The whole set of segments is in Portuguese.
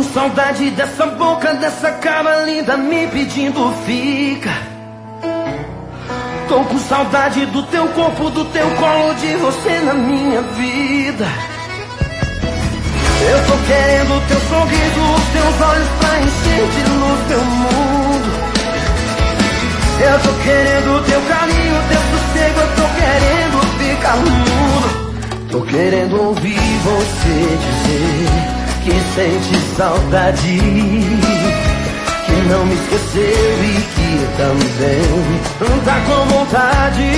saudade dessa boca, dessa cara linda me pedindo fica. Tô com saudade do teu corpo, do teu colo, de você na minha vida. Eu tô querendo teu sorriso, os teus olhos pra encher de luz teu mundo. Eu tô querendo teu carinho, teu sossego, eu tô querendo ficar mudo. Tô querendo ouvir você dizer que sente saudade, que não me esqueceu e que também não tá com vontade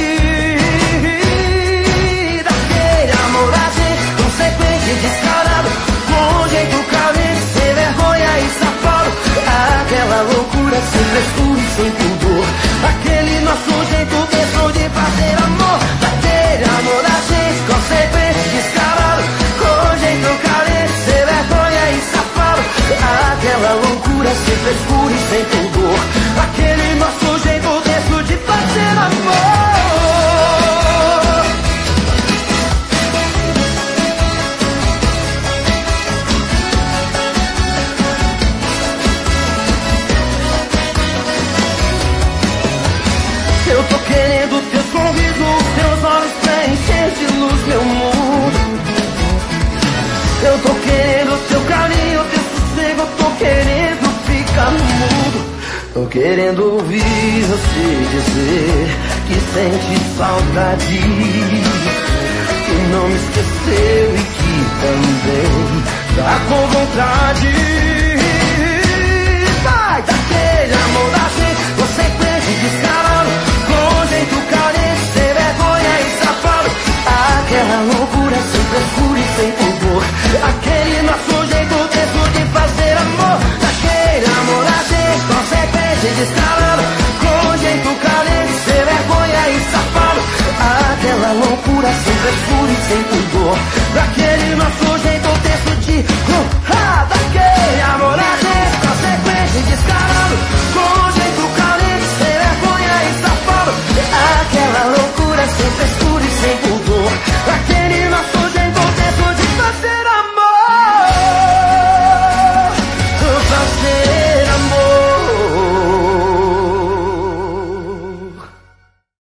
daquele amor assim, consequente e descarado, com um jeito carente, sem vergonha e safado. Aquela loucura sem frescura e sem pudor, aquele nosso jeito mesmo de fazer amor. Daquele amor assim, consequente e descarado, com um jeito carente, sem vergonha e safado. Aquela loucura sem frescura e sem pudor, aquele nosso jeito mesmo de fazer amor. Eu tô querendo teu sorriso, teus olhos pra encher de luz meu mundo. Eu tô querendo teu carinho, teu sossego, eu tô querendo ficar mudo. Tô querendo ouvir você dizer que sente saudade, que não me esqueceu e que também tá com vontade. Vai daquele amor assim, consequente e descarado, com jeito carente, sem vergonha e safado. Aquela loucura sem frescura e sem pudor, aquele nosso jeito mesmo de fazer amor. Daquele amor assim, consequente e descarado, com jeito carente, sem vergonha e safado. Aquela loucura sem frescura e sem pudor, daquele nosso